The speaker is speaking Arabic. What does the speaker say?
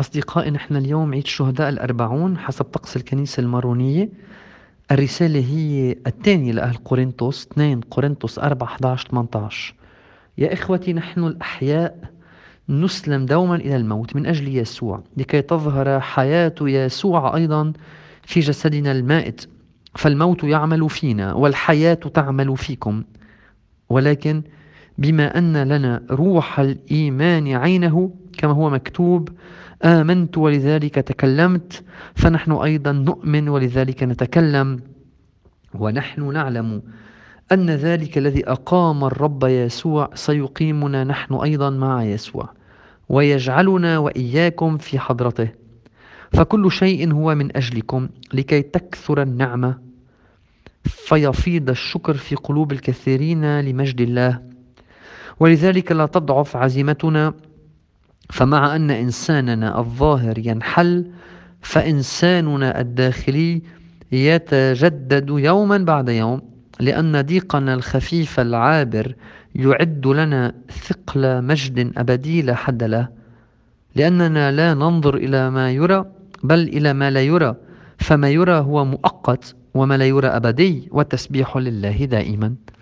أصدقائي، نحن اليوم عيد الشهداء الأربعون حسب طقس الكنيسة المارونية. الرسالة هي الثانية لأهل قورنثوس، 2 قورنثوس 4 11 18. يا إخوتي، نحن الأحياء نسلم دوما إلى الموت من أجل يسوع، لكي تظهر حياة يسوع أيضا في جسدنا المائت. فالموت يعمل فينا والحياة تعمل فيكم، ولكن بما أن لنا روح الإيمان عينه كما هو مكتوب: آمنت ولذلك تكلمت. فنحن أيضا نؤمن ولذلك نتكلم، ونحن نعلم أن ذلك الذي أقام الرب يسوع سيقيمنا نحن أيضا مع يسوع، ويجعلنا وإياكم في حضرته. فكل شيء هو من أجلكم لكي تكثر النعمة، فيفيض الشكر في قلوب الكثيرين لمجد الله. ولذلك لا تضعف عزيمتنا، فمع أن إنساننا الظاهر ينحل، فإنساننا الداخلي يتجدد يوما بعد يوم، لأن ضيقنا الخفيف العابر يعد لنا ثقل مجد أبدي لا حد له. لأننا لا ننظر إلى ما يرى بل إلى ما لا يرى، فما يرى هو مؤقت وما لا يرى أبدي، والتسبيح لله دائما.